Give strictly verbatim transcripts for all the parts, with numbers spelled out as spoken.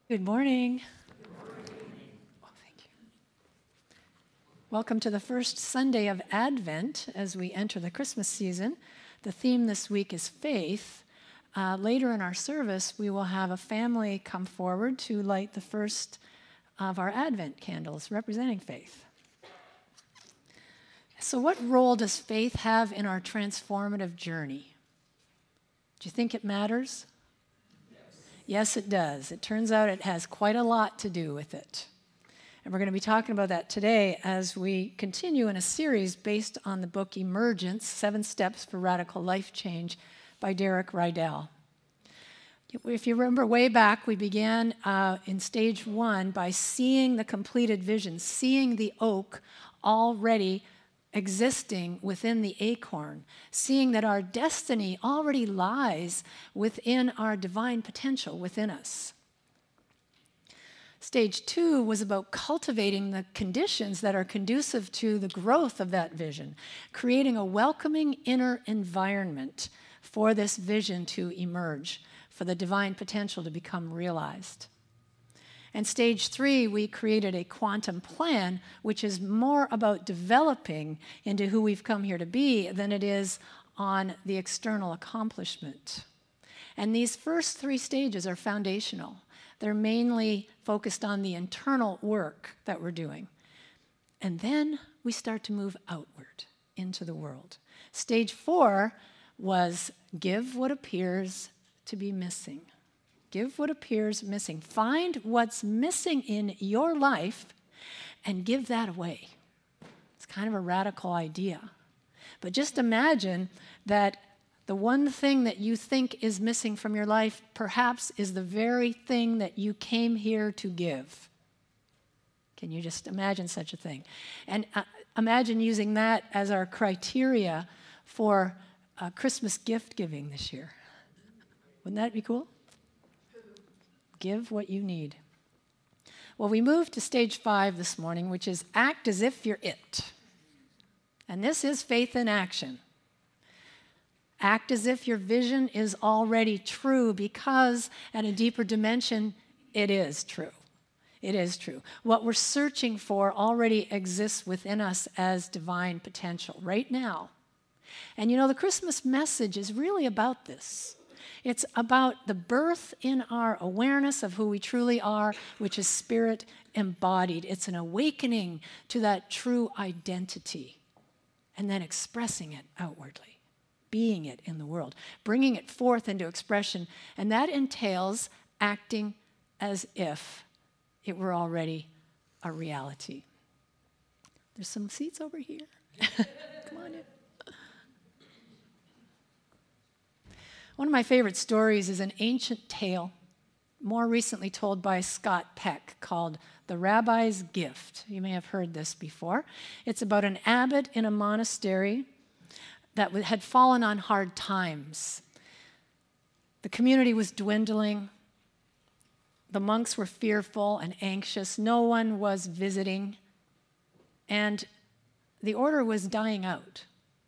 Good morning. Oh, thank you. Welcome to the first Sunday of Advent as we enter the Christmas season. The theme this week is faith. Uh, later in our service, we will have a family come forward to light the first of our Advent candles representing faith. So what role does faith have in our transformative journey? Do you think it matters? Yes, it does. It turns out it has quite a lot to do with it. And we're going to be talking about that today as we continue in a series based on the book Emergence, Seven Steps for Radical Life Change by Derek Rydell. If you remember way back, we began uh, in stage one by seeing the completed vision, seeing the oak already existing within the acorn, seeing that our destiny already lies within our divine potential within us. Stage two was about cultivating the conditions that are conducive to the growth of that vision, creating a welcoming inner environment for this vision to emerge, for the divine potential to become realized. And stage three, we created a quantum plan, which is more about developing into who we've come here to be than it is on the external accomplishment. And these first three stages are foundational. They're mainly focused on the internal work that we're doing. And then we start to move outward into the world. Stage four was give what appears to be missing. Give what appears missing. Find what's missing in your life and give that away. It's kind of a radical idea. But just imagine that the one thing that you think is missing from your life perhaps is the very thing that you came here to give. Can you just imagine such a thing? And uh, imagine using that as our criteria for uh, Christmas gift giving this year. Wouldn't that be cool? Give what you need. Well, we moved to stage five this morning, which is act as if you're it. And this is faith in action. Act as if your vision is already true because at a deeper dimension, it is true. It is true. What we're searching for already exists within us as divine potential right now. And you know, the Christmas message is really about this. It's about the birth in our awareness of who we truly are, which is spirit embodied. It's an awakening to that true identity and then expressing it outwardly, being it in the world, bringing it forth into expression. And that entails acting as if it were already a reality. There's some seats over here. Come on in. One of my favorite stories is an ancient tale, more recently told by Scott Peck, called The Rabbi's Gift. You may have heard this before. It's about an abbot in a monastery that had fallen on hard times. The community was dwindling. The monks were fearful and anxious. No one was visiting. And the order was dying out.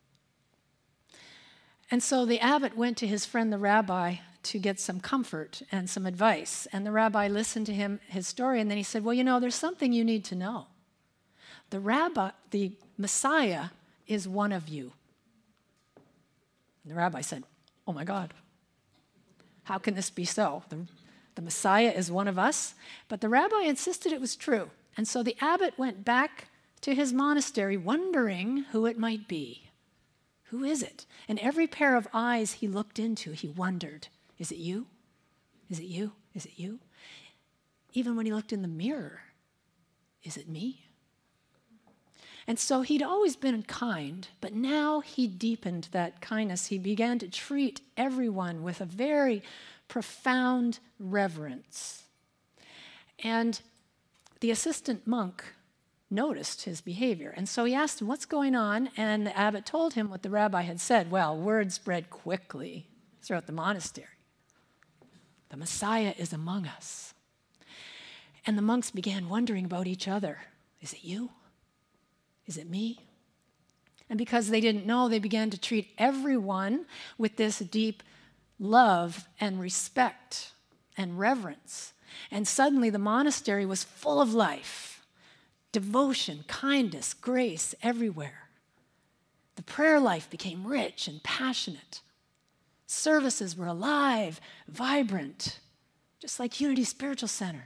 And so the abbot went to his friend the rabbi to get some comfort and some advice. And the rabbi listened to him, his story, and then he said, well, you know, there's something you need to know. The rabbi, the Messiah is one of you. And the rabbi said, oh my God, how can this be so? The, the Messiah is one of us? But the rabbi insisted it was true. And so the abbot went back to his monastery wondering who it might be. Who is it? And every pair of eyes he looked into, he wondered, is it you? Is it you? Is it you? Even when he looked in the mirror, is it me? And so he'd always been kind, but now he deepened that kindness. He began to treat everyone with a very profound reverence. And the assistant monk noticed his behavior. And so he asked him, what's going on? And the abbot told him what the rabbi had said. Well, word spread quickly throughout the monastery. The Messiah is among us. And the monks began wondering about each other. Is it you? Is it me? And because they didn't know, they began to treat everyone with this deep love and respect and reverence. And suddenly the monastery was full of life, devotion, kindness, grace everywhere. The prayer life became rich and passionate. Services were alive, vibrant, just like Unity Spiritual Center.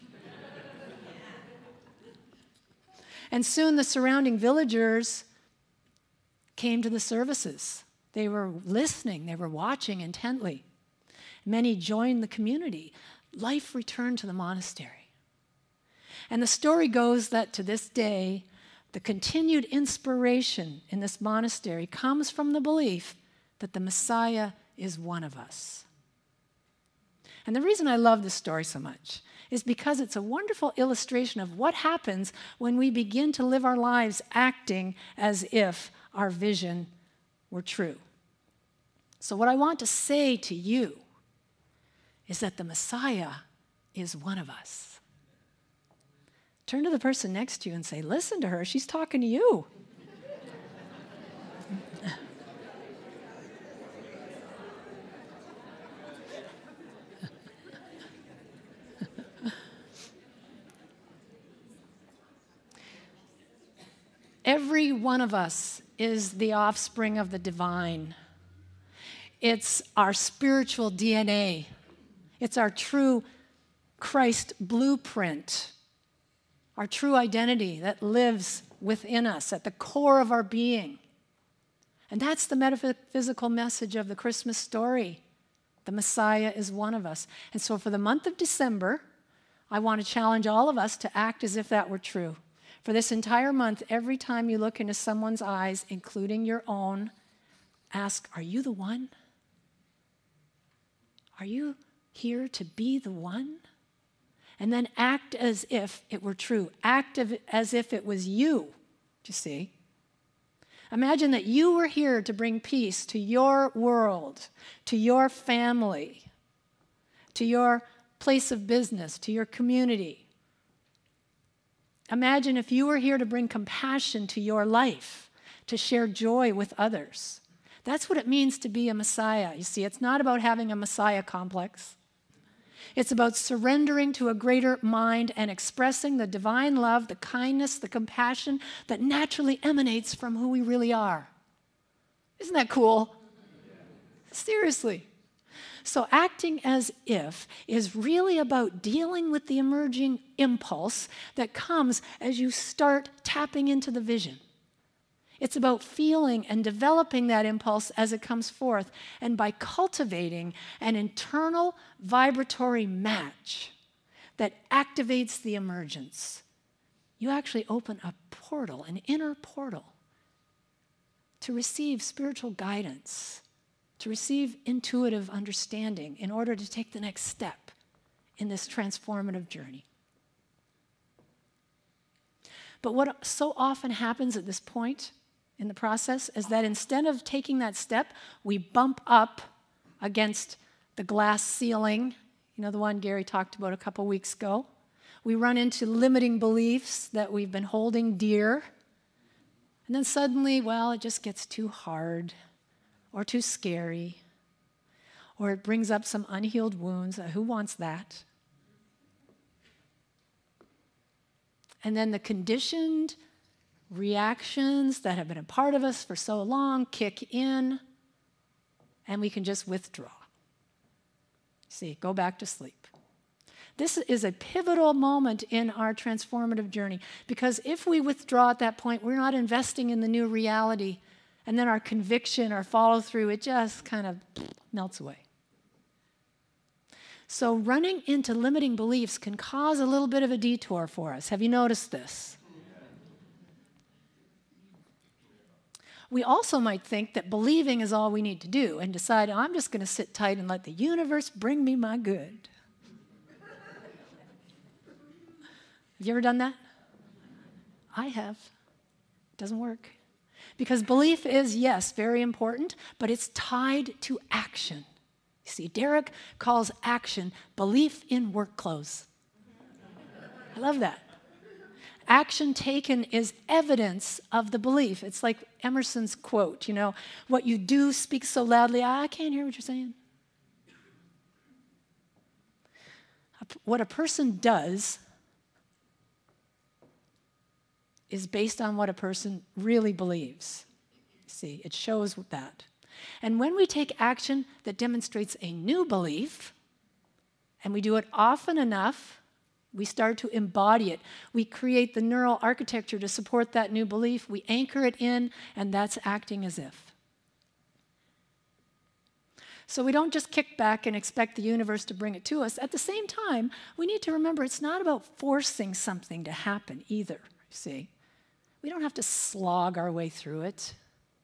And soon the surrounding villagers came to the services. They were listening, they were watching intently. Many joined the community. Life returned to the monastery. And the story goes that to this day, the continued inspiration in this monastery comes from the belief that the Messiah is one of us. And the reason I love this story so much is because it's a wonderful illustration of what happens when we begin to live our lives acting as if our vision were true. So what I want to say to you is that the Messiah is one of us. Turn to the person next to you and say, listen to her, she's talking to you. Every one of us is the offspring of the divine. It's our spiritual D N A. It's our true Christ blueprint, our true identity that lives within us at the core of our being. And that's the metaphysical message of the Christmas story. The Messiah is one of us. And so for the month of December, I want to challenge all of us to act as if that were true. For this entire month, every time you look into someone's eyes, including your own, ask, are you the one? Are you here to be the one? And then act as if it were true. Act as if it was you, do you see? Imagine that you were here to bring peace to your world, to your family, to your place of business, to your community. Imagine if you were here to bring compassion to your life, to share joy with others. That's what it means to be a Messiah. You see, it's not about having a Messiah complex. It's about surrendering to a greater mind and expressing the divine love, the kindness, the compassion that naturally emanates from who we really are. Isn't that cool? Seriously. So acting as if is really about dealing with the emerging impulse that comes as you start tapping into the vision. It's about feeling and developing that impulse as it comes forth, and by cultivating an internal vibratory match that activates the emergence, you actually open a portal, an inner portal, to receive spiritual guidance, to receive intuitive understanding in order to take the next step in this transformative journey. But what so often happens at this point in the process is that instead of taking that step, we bump up against the glass ceiling, you know, the one Gary talked about a couple weeks ago. We run into limiting beliefs that we've been holding dear. And then suddenly, well, it just gets too hard or too scary, or it brings up some unhealed wounds. Uh, who wants that? And then the conditioned reactions that have been a part of us for so long kick in, and we can just withdraw. See, go back to sleep. This is a pivotal moment in our transformative journey, because if we withdraw at that point, we're not investing in the new reality, and then our conviction, our follow-through, it just kind of melts away. So running into limiting beliefs can cause a little bit of a detour for us. Have you noticed this? We also might think that believing is all we need to do and decide, I'm just going to sit tight and let the universe bring me my good. Have you ever done that? I have. It doesn't work. Because belief is, yes, very important, but it's tied to action. You see, Derek calls action belief in work clothes. I love that. Action taken is evidence of the belief. It's like Emerson's quote, you know, what you do speaks so loudly, I can't hear what you're saying. What a person does is based on what a person really believes. See, it shows that. And when we take action that demonstrates a new belief, and we do it often enough, we start to embody it. We create the neural architecture to support that new belief. We anchor it in, and that's acting as if. So we don't just kick back and expect the universe to bring it to us. At the same time, we need to remember it's not about forcing something to happen either, you see. We don't have to slog our way through it.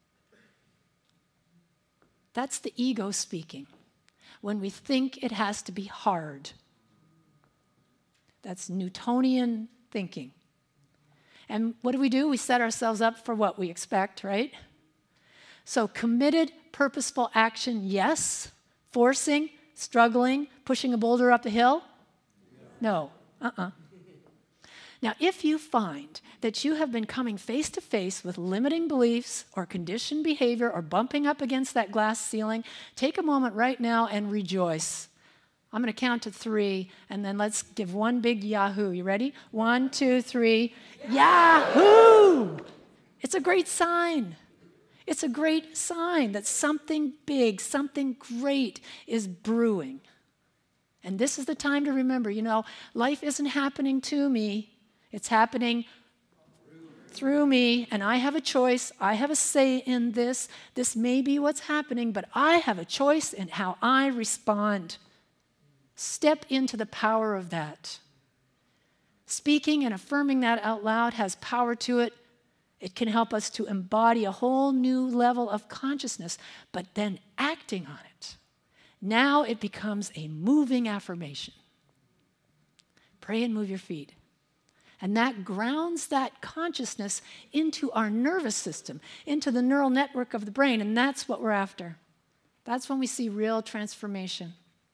That's the ego speaking, when we think it has to be hard. That's Newtonian thinking. And what do we do? We set ourselves up for what we expect, right? So committed, purposeful action, yes. Forcing, struggling, pushing a boulder up a hill? No. Uh-uh. Now, if you find that you have been coming face to face with limiting beliefs or conditioned behavior or bumping up against that glass ceiling, take a moment right now and rejoice. I'm going to count to three, and then let's give one big yahoo. You ready? One, two, three. Yahoo! It's a great sign. It's a great sign that something big, something great is brewing. And this is the time to remember, you know, life isn't happening to me. It's happening through me, and I have a choice. I have a say in this. This may be what's happening, but I have a choice in how I respond. Step into the power of that. Speaking and affirming that out loud has power to it. It can help us to embody a whole new level of consciousness, but then acting on it. Now it becomes a moving affirmation. Pray and move your feet. And that grounds that consciousness into our nervous system, into the neural network of the brain, and that's what we're after. That's when we see real transformation.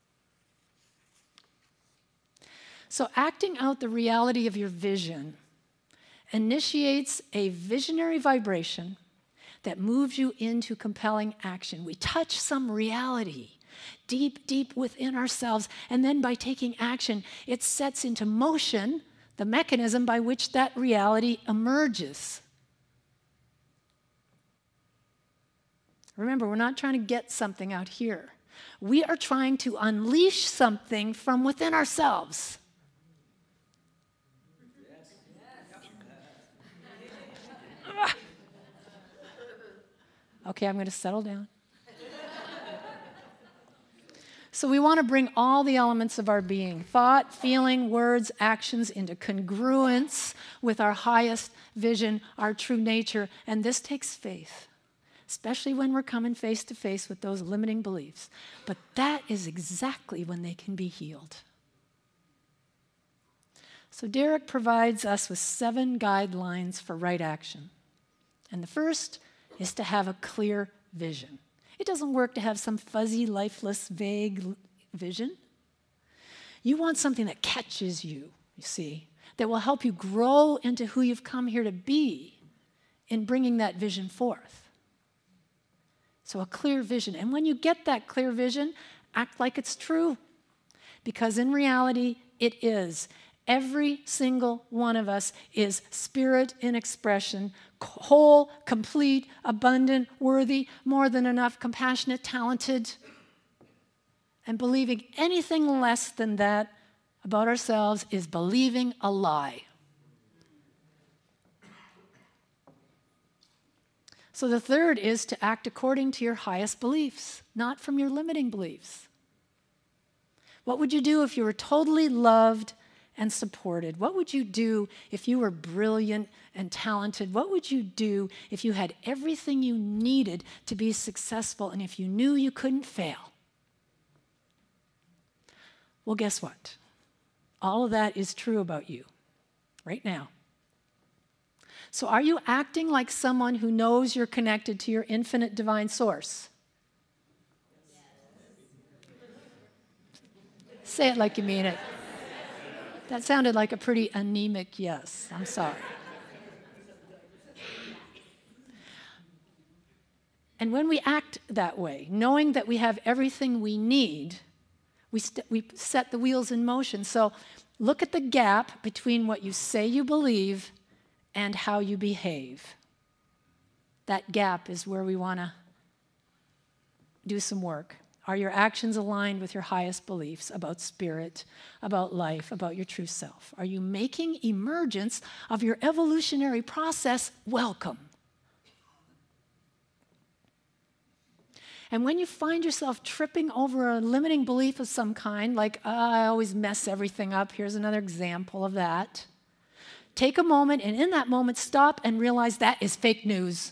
So acting out the reality of your vision initiates a visionary vibration that moves you into compelling action. We touch some reality deep, deep within ourselves, and then by taking action, it sets into motion the mechanism by which that reality emerges. Remember, we're not trying to get something out here. We are trying to unleash something from within ourselves. Okay, I'm going to settle down. So we want to bring all the elements of our being, thought, feeling, words, actions, into congruence with our highest vision, our true nature. And this takes faith, especially when we're coming face to face with those limiting beliefs. But that is exactly when they can be healed. So Derek provides us with seven guidelines for right action. And the first is to have a clear vision. It doesn't work to have some fuzzy, lifeless, vague vision. You want something that catches you, you see, that will help you grow into who you've come here to be in bringing that vision forth. So a clear vision. And when you get that clear vision, act like it's true. Because in reality, it is. Every single one of us is spirit in expression, whole, complete, abundant, worthy, more than enough, compassionate, talented. And believing anything less than that about ourselves is believing a lie. So the third is to act according to your highest beliefs, not from your limiting beliefs. What would you do if you were totally loved and supported? What would you do if you were brilliant and talented? What would you do if you had everything you needed to be successful and if you knew you couldn't fail? Well, guess what? All of that is true about you right now. So are you acting like someone who knows you're connected to your infinite divine source? Say it like you mean it. That sounded like a pretty anemic yes. I'm sorry. And when we act that way, knowing that we have everything we need, we, st- we set the wheels in motion. So look at the gap between what you say you believe and how you behave. That gap is where we want to do some work. Are your actions aligned with your highest beliefs about spirit, about life, about your true self? Are you making emergence of your evolutionary process welcome? And when you find yourself tripping over a limiting belief of some kind, like, oh, I always mess everything up, here's another example of that, take a moment, and in that moment, stop and realize that is fake news.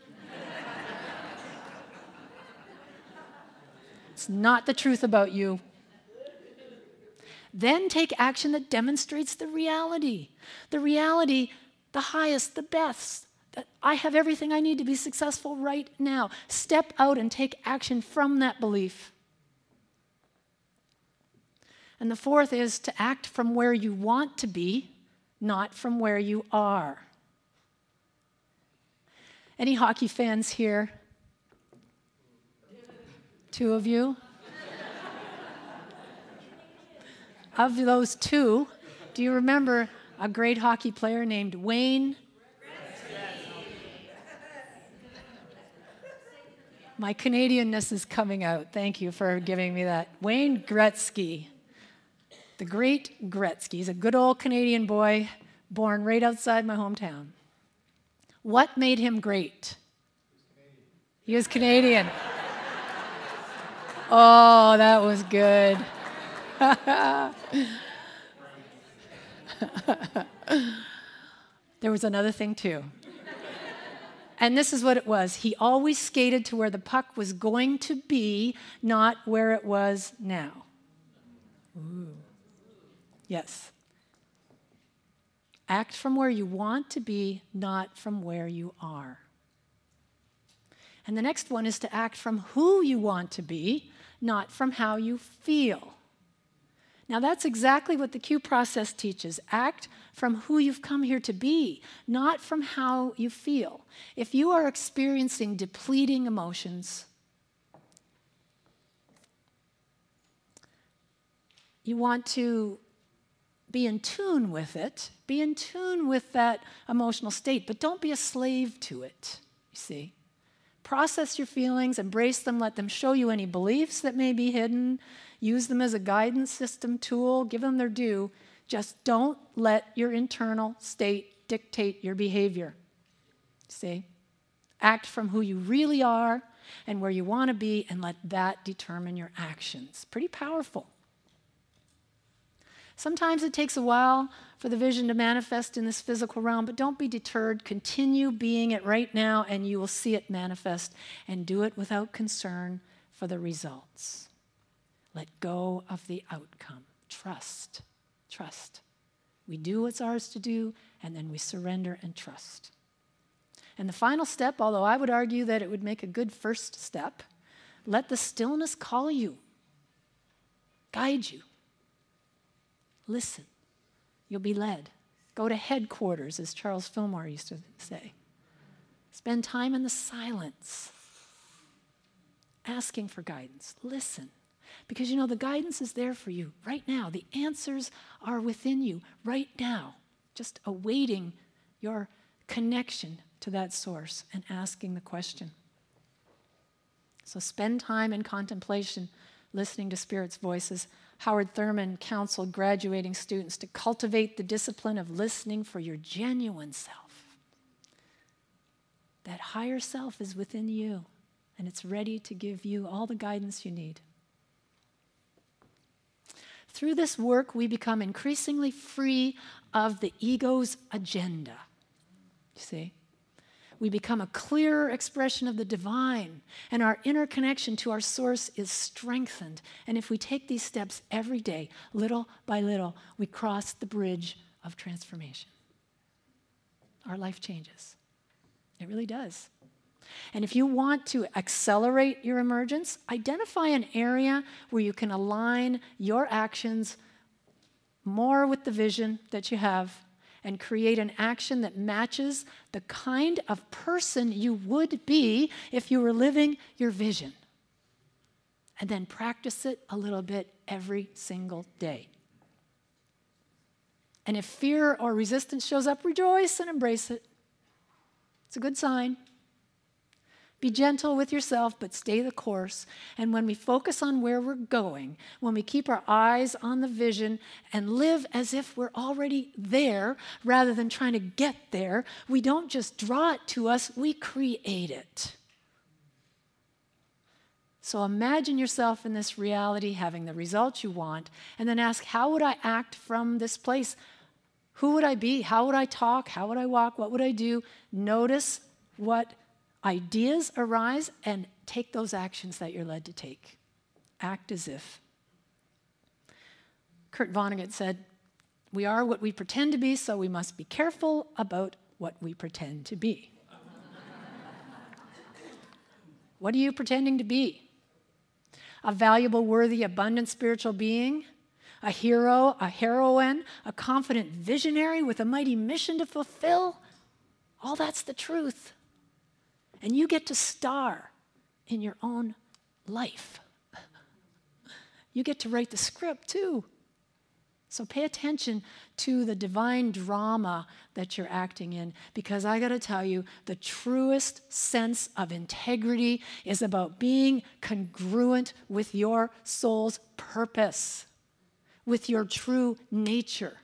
It's not the truth about you. Then take action that demonstrates the reality. The reality, the highest, the best. That I have everything I need to be successful right now. Step out and take action from that belief. And the fourth is to act from where you want to be, not from where you are. Any hockey fans here? Two of you? Of those two, do you remember a great hockey player named Wayne? My Canadianness is coming out. Thank you for giving me that. Wayne Gretzky. The great Gretzky. He's a good old Canadian boy, born right outside my hometown. What made him great? He was Canadian. Oh, that was good. There was another thing too. And this is what it was. He always skated to where the puck was going to be, not where it was now. Ooh. Yes. Act from where you want to be, not from where you are. And the next one is to act from who you want to be, not from how you feel. Now that's exactly what the Q process teaches. Act from who you've come here to be, not from how you feel. If you are experiencing depleting emotions, you want to be in tune with it, be in tune with that emotional state, but don't be a slave to it, you see. Process your feelings, embrace them, let them show you any beliefs that may be hidden, use them as a guidance system tool, give them their due. Just don't let your internal state dictate your behavior. See? Act from who you really are and where you want to be, and let that determine your actions. Pretty powerful. Sometimes it takes a while for the vision to manifest in this physical realm, but don't be deterred. Continue being it right now, and you will see it manifest, and do it without concern for the results. Let go of the outcome. Trust. Trust. We do what's ours to do, and then we surrender and trust. And the final step, although I would argue that it would make a good first step, let the stillness call you, guide you. Listen. You'll be led. Go to headquarters, as Charles Fillmore used to say. Spend time in the silence, asking for guidance. Listen. Because, you know, the guidance is there for you right now. The answers are within you right now, just awaiting your connection to that source and asking the question. So spend time in contemplation, listening to Spirit's voices. Howard Thurman counseled graduating students to cultivate the discipline of listening for your genuine self. That higher self is within you, and it's ready to give you all the guidance you need. Through this work, we become increasingly free of the ego's agenda. You see? We become a clearer expression of the divine, and our inner connection to our source is strengthened. And if we take these steps every day, little by little, we cross the bridge of transformation. Our life changes. It really does. And if you want to accelerate your emergence, identify an area where you can align your actions more with the vision that you have, and create an action that matches the kind of person you would be if you were living your vision. and then practice it a little bit every single day. And if fear or resistance shows up, rejoice and embrace it. It's a good sign. Be gentle with yourself, but stay the course. And when we focus on where we're going, when we keep our eyes on the vision and live as if we're already there rather than trying to get there, we don't just draw it to us, we create it. So imagine yourself in this reality having the results you want, and then ask, how would I act from this place? Who would I be? How would I talk? How would I walk? What would I do? Notice what ideas arise and take those actions that you're led to take. Act as if. Kurt Vonnegut said, "We are what we pretend to be, so we must be careful about what we pretend to be." What are you pretending to be? A valuable, worthy, abundant spiritual being? A hero, a heroine, a confident visionary with a mighty mission to fulfill? All that's the truth. And you get to star in your own life. You get to write the script too. So pay attention to the divine drama that you're acting in, because I got to tell you, the truest sense of integrity is about being congruent with your soul's purpose, with your true nature.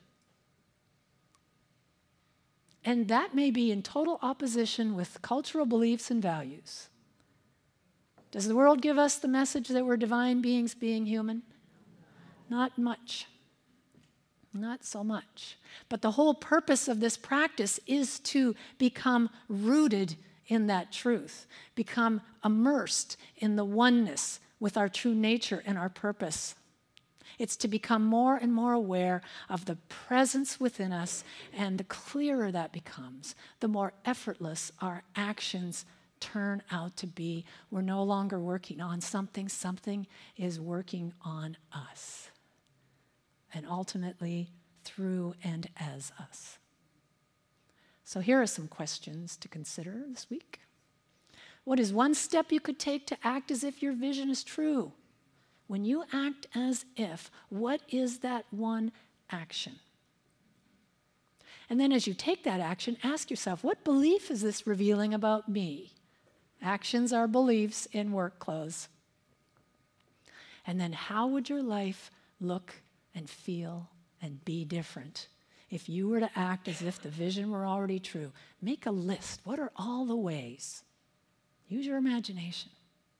And that may be in total opposition with cultural beliefs and values. Does the world give us the message that we're divine beings being human? Not much. Not so much. But the whole purpose of this practice is to become rooted in that truth, become immersed in the oneness with our true nature and our purpose. It's to become more and more aware of the presence within us, and the clearer that becomes, the more effortless our actions turn out to be. We're no longer working on something, something is working on us, and ultimately through and as us. So here are some questions to consider this week. What is one step you could take to act as if your vision is true? When you act as if, what is that one action? And then as you take that action, ask yourself, what belief is this revealing about me? Actions are beliefs in work clothes. And then how would your life look and feel and be different if you were to act as if the vision were already true? Make a list. What are all the ways? Use your imagination.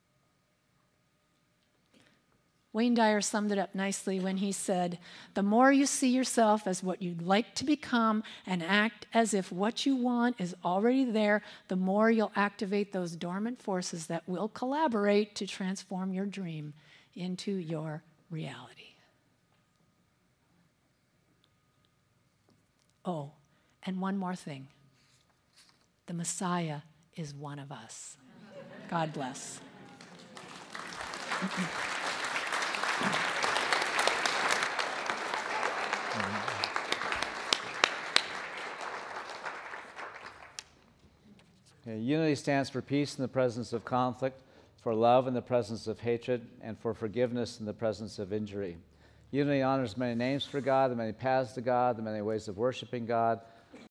Wayne Dyer summed it up nicely when he said, "The more you see yourself as what you'd like to become and act as if what you want is already there, the more you'll activate those dormant forces that will collaborate to transform your dream into your reality." Oh, and one more thing. The Messiah is one of us. God bless. Okay, unity stands for peace in the presence of conflict, for love in the presence of hatred, and for forgiveness in the presence of injury. Unity honors many names for God, the many paths to God, the many ways of worshiping God,